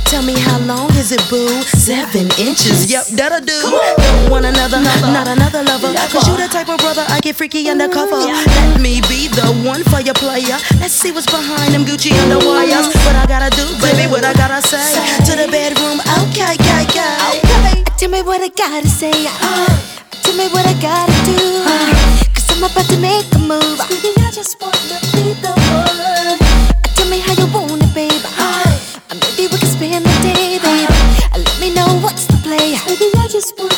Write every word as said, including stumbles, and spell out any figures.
Tell me how long is it, boo? Seven inches, yep, that'll do. Don't want another, not another lover. Cause you the type of brother I get freaky undercover. Let me be the one for your player. Let's see what's behind them Gucci underwires. What I gotta do, baby, what I gotta say. To the bedroom, okay, okay, okay. Tell me what I gotta say. Tell me what I gotta do. Cause I'm about to make a move. Baby, I just wanna be the one. Tell me how you want it, baby. Maybe we can spend the day, baby. Let me know what's the play. Baby, I just want